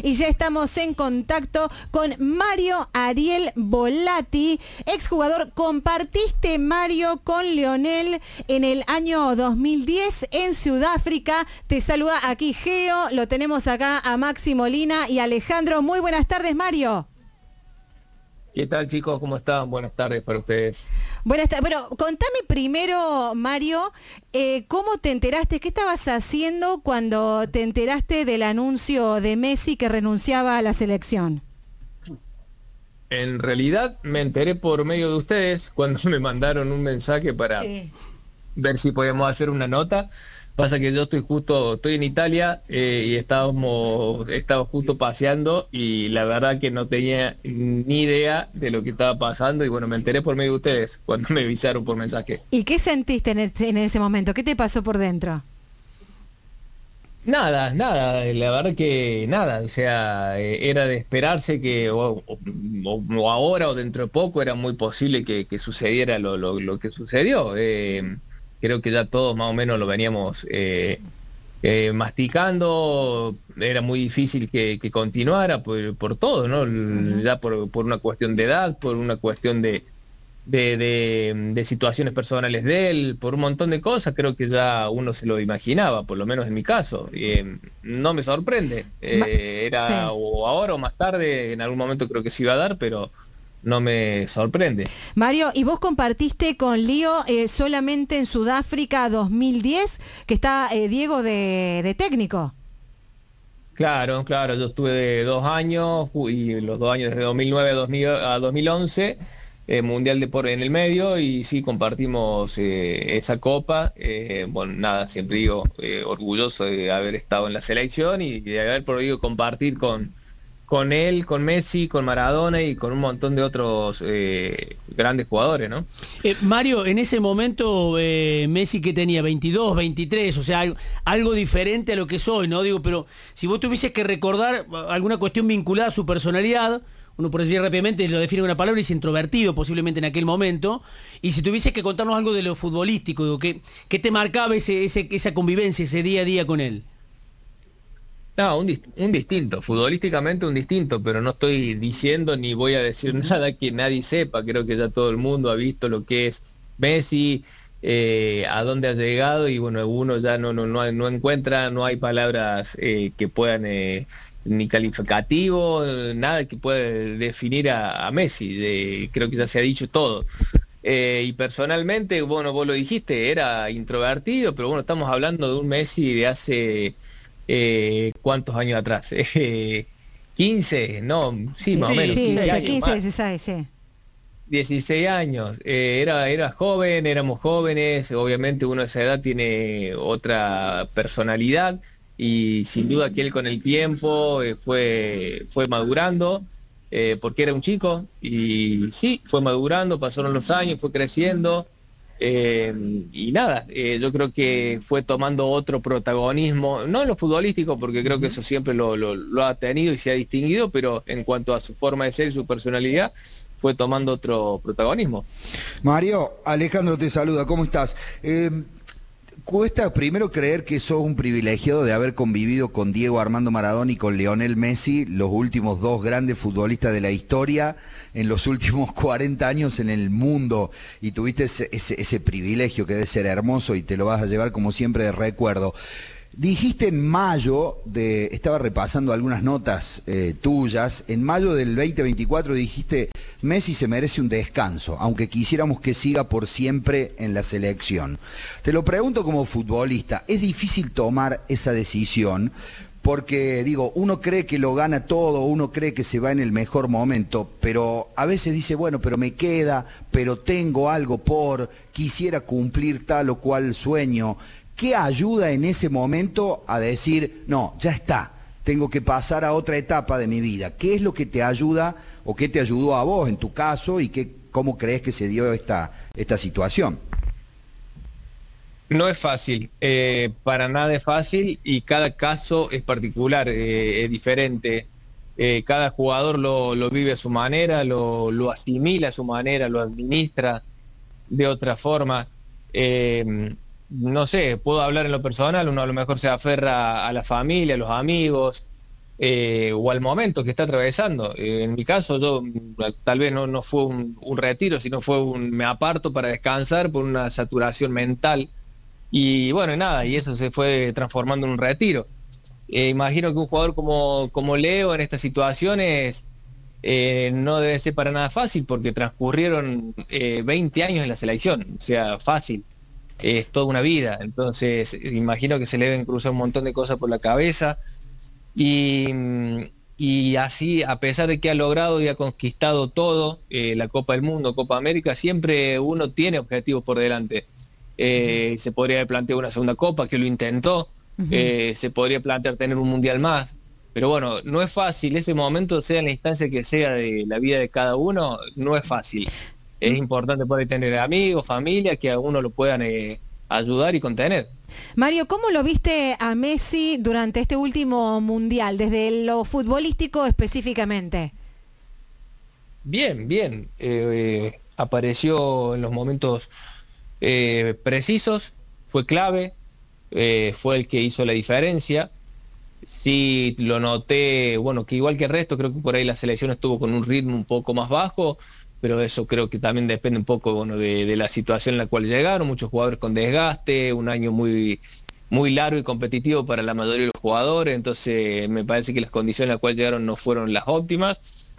y ya estamos en contacto con Mario Ariel Volati, exjugador. Compartiste, Mario, con Lionel en el año 2010 en Sudáfrica. Te saluda aquí Geo, lo tenemos acá a Maxi Molina y Alejandro. Muy buenas tardes, Mario. ¿Qué tal, chicos? ¿Cómo están? Buenas tardes para ustedes. Buenas tardes. Bueno, contame primero, Mario, ¿cómo te enteraste? ¿Qué estabas haciendo cuando te enteraste del anuncio de Messi que renunciaba a la selección? En realidad me enteré por medio de ustedes cuando me mandaron un mensaje para ver si podíamos hacer una nota. Pasa que yo estoy en Italia y estaba justo paseando y la verdad que no tenía ni idea de lo que estaba pasando y bueno, me enteré por medio de ustedes cuando me avisaron por mensaje. ¿Y qué sentiste en ese momento? ¿Qué te pasó por dentro? Nada, la verdad que nada, o sea, era de esperarse que o ahora o dentro de poco era muy posible que sucediera lo que sucedió. Creo que ya todos más o menos lo veníamos masticando, era muy difícil que continuara por todo, ¿no? Ya por una cuestión de edad, por una cuestión de situaciones personales de él, por un montón de cosas, creo que ya uno se lo imaginaba, por lo menos en mi caso. No me sorprende, era o ahora o más tarde, en algún momento creo que se iba a dar, pero no me sorprende. Mario, ¿y vos compartiste con Lío solamente en Sudáfrica 2010, que está Diego de técnico? Claro, yo estuve 2 años, y los 2 años desde 2009 a 2011, Mundial en el medio, y sí compartimos esa copa. Bueno, nada, siempre digo, orgulloso de haber estado en la selección y de haber podido compartir con él, con Messi, con Maradona y con un montón de otros grandes jugadores, ¿no? Mario, en ese momento Messi que tenía 22, 23, o sea, algo diferente a lo que es hoy, ¿no? Digo, pero si vos tuvieses que recordar alguna cuestión vinculada a su personalidad, uno por decir rápidamente lo define una palabra y es introvertido posiblemente en aquel momento, y si tuvieses que contarnos algo de lo futbolístico, digo, ¿qué te marcaba esa convivencia, ese día a día con él? No, un distinto, futbolísticamente un distinto, pero no estoy diciendo ni voy a decir nada que nadie sepa. Creo que ya todo el mundo ha visto lo que es Messi, a dónde ha llegado, y bueno, uno ya no encuentra, no hay palabras que puedan, ni calificativo, nada que pueda definir a Messi. Creo que ya se ha dicho todo. Y personalmente, bueno, vos lo dijiste, era introvertido, pero bueno, estamos hablando de un Messi de hace... ¿cuántos años atrás? 15, no, sí, más o menos. Sí, 15 años 15, más. 16, sí. 16 años, era joven, éramos jóvenes, obviamente uno a esa edad tiene otra personalidad y sin duda que él con el tiempo fue madurando, porque era un chico y sí, fue madurando, pasaron los años, fue creciendo. Y nada, yo creo que fue tomando otro protagonismo, no en lo futbolístico, porque creo que eso siempre lo ha tenido y se ha distinguido, pero en cuanto a su forma de ser y su personalidad, fue tomando otro protagonismo. Mario, Alejandro te saluda, ¿cómo estás? Cuesta primero creer que sos un privilegiado de haber convivido con Diego Armando Maradona y con Lionel Messi, los últimos 2 grandes futbolistas de la historia, en los últimos 40 años en el mundo, y tuviste ese privilegio que debe ser hermoso y te lo vas a llevar como siempre de recuerdo. Dijiste en mayo, estaba repasando algunas notas tuyas, en mayo del 2024 dijiste, Messi se merece un descanso, aunque quisiéramos que siga por siempre en la selección. Te lo pregunto como futbolista, ¿es difícil tomar esa decisión? Porque, digo, uno cree que lo gana todo, uno cree que se va en el mejor momento, pero a veces dice, bueno, pero me queda, pero tengo algo quisiera cumplir tal o cual sueño. ¿Qué ayuda en ese momento a decir, no, ya está, tengo que pasar a otra etapa de mi vida? ¿Qué es lo que te ayuda o qué te ayudó a vos en tu caso y cómo crees que se dio esta situación? No es fácil, para nada es fácil y cada caso es particular, es diferente. Cada jugador lo vive a su manera, lo asimila a su manera, lo administra de otra forma. No sé, puedo hablar en lo personal, uno a lo mejor se aferra a la familia, a los amigos, o al momento que está atravesando. En mi caso, yo tal vez no fue un retiro, sino fue me aparto para descansar por una saturación mental. Y bueno, nada, y eso se fue transformando en un retiro. Imagino que un jugador como Leo en estas situaciones no debe ser para nada fácil, porque transcurrieron 20 años en la selección, o sea, fácil. Es toda una vida, entonces imagino que se le deben cruzar un montón de cosas por la cabeza. Y así, a pesar de que ha logrado y ha conquistado todo, la Copa del Mundo, Copa América, siempre uno tiene objetivos por delante. Se podría haber planteado una segunda Copa, que lo intentó. Se podría plantear tener un mundial más, pero bueno, no es fácil. Ese momento, sea en la instancia que sea de la vida de cada uno, no es fácil. Es importante poder tener amigos, familia, que a uno lo puedan ayudar y contener. Mario, ¿cómo lo viste a Messi durante este último mundial, desde lo futbolístico específicamente? Bien, bien. Apareció en los momentos precisos, fue clave, fue el que hizo la diferencia. Sí, lo noté, bueno, que igual que el resto, creo que por ahí la selección estuvo con un ritmo un poco más bajo, pero eso creo que también depende un poco, bueno, de la situación en la cual llegaron, muchos jugadores con desgaste, un año muy, muy largo y competitivo para la mayoría de los jugadores, entonces me parece que las condiciones en las cuales llegaron no fueron las óptimas.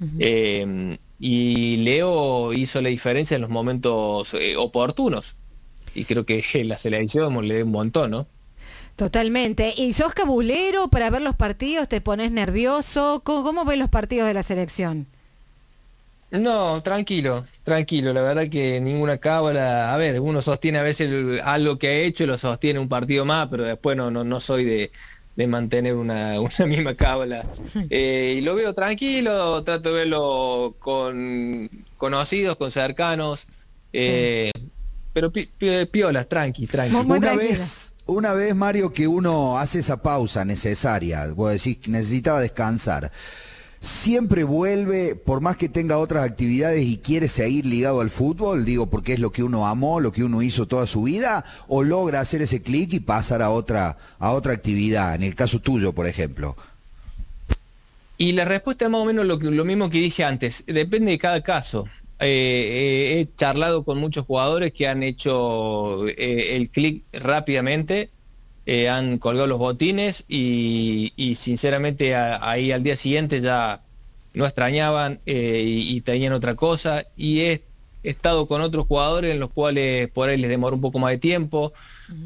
Y Leo hizo la diferencia en los momentos oportunos, y creo que la selección le dio un montón, ¿no? Totalmente. ¿Y sos cabulero para ver los partidos? ¿Te pones nervioso? ¿Cómo ves los partidos de la selección? No, tranquilo, la verdad que ninguna cábala. A ver, uno sostiene a veces algo que ha hecho y lo sostiene un partido más, pero después no soy de mantener una misma cábala. Y lo veo tranquilo, trato de verlo con conocidos, con cercanos, pero piolas, tranqui. Una vez, Mario, que uno hace esa pausa necesaria, vos decís que necesitaba descansar, siempre vuelve, por más que tenga otras actividades y quiere seguir ligado al fútbol, digo, porque es lo que uno amó, lo que uno hizo toda su vida, o logra hacer ese clic y pasar a otra actividad, en el caso tuyo, por ejemplo. Y la respuesta es más o menos lo mismo que dije antes, depende de cada caso. He charlado con muchos jugadores que han hecho el clic rápidamente, han colgado los botines y sinceramente ahí al día siguiente ya no extrañaban y tenían otra cosa. Y he estado con otros jugadores en los cuales por ahí les demoró un poco más de tiempo,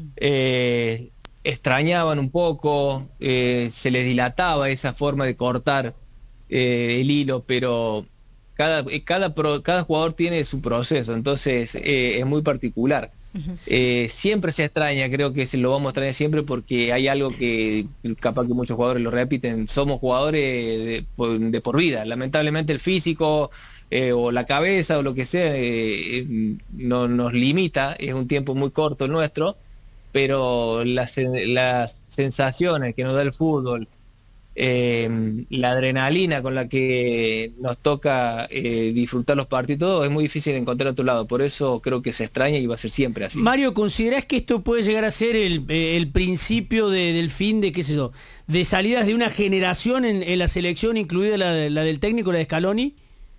extrañaban un poco, se les dilataba esa forma de cortar el hilo, pero cada jugador tiene su proceso, entonces es muy particular. Siempre se extraña, creo que se lo vamos a extrañar siempre, porque hay algo que capaz que muchos jugadores lo repiten: somos jugadores de por vida. Lamentablemente el físico o la cabeza o lo que sea no nos limita, es un tiempo muy corto el nuestro, pero las sensaciones que nos da el fútbol, la adrenalina con la que nos toca disfrutar los partidos, todo es muy difícil de encontrar a otro lado. Por eso creo que se extraña y va a ser siempre así. Mario, ¿considerás que esto puede llegar a ser el principio del fin de, qué sé yo, de salidas de una generación en la selección, incluida la del técnico, la de Scaloni?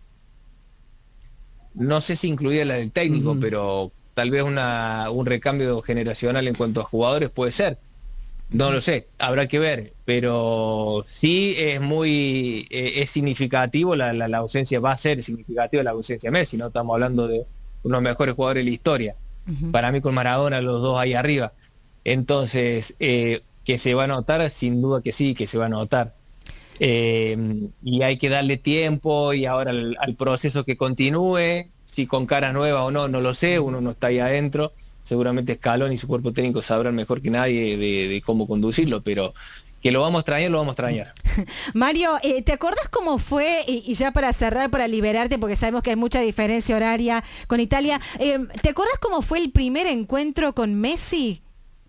No sé si incluida la del técnico, pero tal vez un recambio generacional en cuanto a jugadores puede ser. No lo sé, habrá que ver, pero sí es muy significativo la ausencia, va a ser significativa la ausencia de Messi, ¿no? Estamos hablando de uno de los mejores jugadores de la historia. Para mí con Maradona, los dos ahí arriba. Entonces, que se va a notar, sin duda que sí, que se va a notar. Y hay que darle tiempo y ahora al proceso que continúe, si con caras nuevas o no, no lo sé, uno no está ahí adentro. Seguramente Scaloni y su cuerpo técnico sabrán mejor que nadie de cómo conducirlo, pero que lo vamos a extrañar, lo vamos a extrañar. Mario, ¿te acordás cómo fue, y ya para cerrar, para liberarte, porque sabemos que hay mucha diferencia horaria con Italia, ¿te acordás cómo fue el primer encuentro con Messi?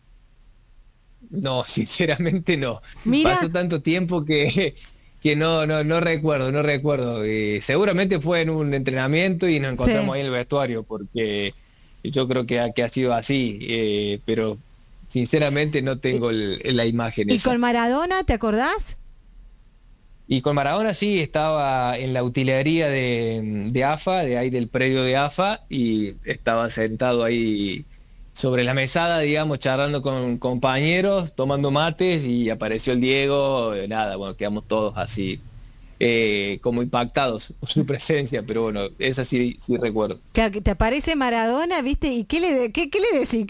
No, sinceramente no. Mira. Pasó tanto tiempo que no recuerdo. Seguramente fue en un entrenamiento y nos encontramos ahí en el vestuario, porque yo creo que ha sido así, pero sinceramente no tengo la imagen. ¿Y esa. con Maradona, te acordás? Y con Maradona sí, estaba en la utilería de AFA, de ahí del predio de AFA, y estaba sentado ahí sobre la mesada, digamos, charlando con compañeros, tomando mates, y apareció el Diego, nada, bueno, quedamos todos así, como impactados por su presencia, pero bueno, esa sí recuerdo. Que te aparece Maradona, ¿viste? ¿Y qué le decís?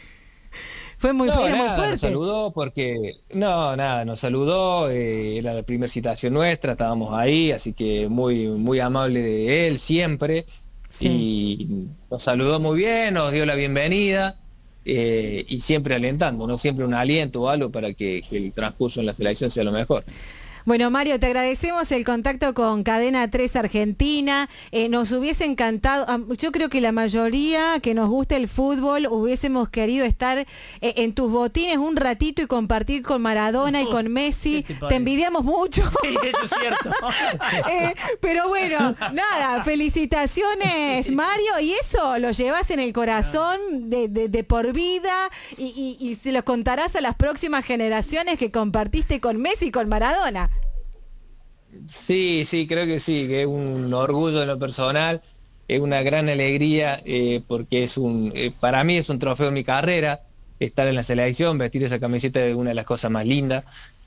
Fue muy, No, era muy nada, fuerte. nos saludó porque, no, nada, nos saludó, era la primera citación nuestra, estábamos ahí, así que muy, muy amable de él siempre, Sí. y nos saludó muy bien, nos dio la bienvenida, y siempre alentando, ¿no? Siempre un aliento o algo para que el transcurso en la selección sea lo mejor. Bueno, Mario, te agradecemos el contacto con Cadena 3 Argentina. Nos hubiese encantado, yo creo que la mayoría que nos gusta el fútbol hubiésemos querido estar en tus botines un ratito y compartir con Maradona y con Messi. Te envidiamos mucho. Sí, eso es cierto. Pero bueno, nada, felicitaciones, Mario, y eso lo llevas en el corazón de por vida y se lo contarás a las próximas generaciones que compartiste con Messi y con Maradona. Sí, creo que sí, que es un orgullo en lo personal, es una gran alegría, porque para mí es un trofeo en mi carrera, estar en la selección, vestir esa camiseta es una de las cosas más lindas,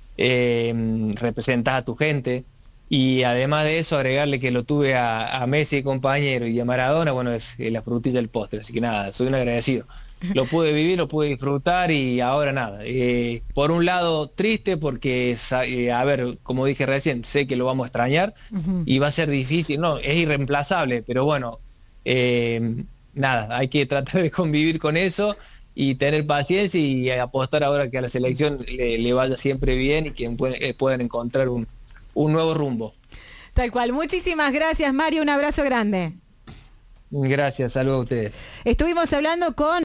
representar a tu gente, y además de eso agregarle que lo tuve a Messi compañero y a Maradona, bueno, es la frutilla del postre, así que nada, soy un agradecido. Lo pude vivir, lo pude disfrutar, y ahora nada. Por un lado triste porque, a ver, como dije recién, sé que lo vamos a extrañar, y va a ser difícil, no, es irreemplazable, pero bueno, nada, hay que tratar de convivir con eso y tener paciencia y apostar ahora que a la selección le vaya siempre bien y que puedan encontrar un nuevo rumbo. Tal cual. Muchísimas gracias, Mario. Un abrazo grande. Gracias, saludos a ustedes. Estuvimos hablando con